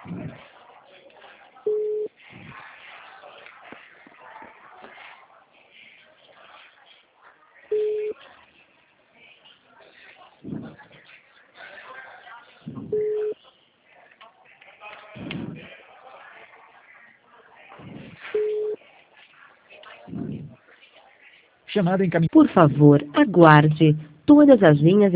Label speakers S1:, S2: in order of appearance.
S1: Chamada encaminhada.
S2: Por favor, aguarde. Todas as linhas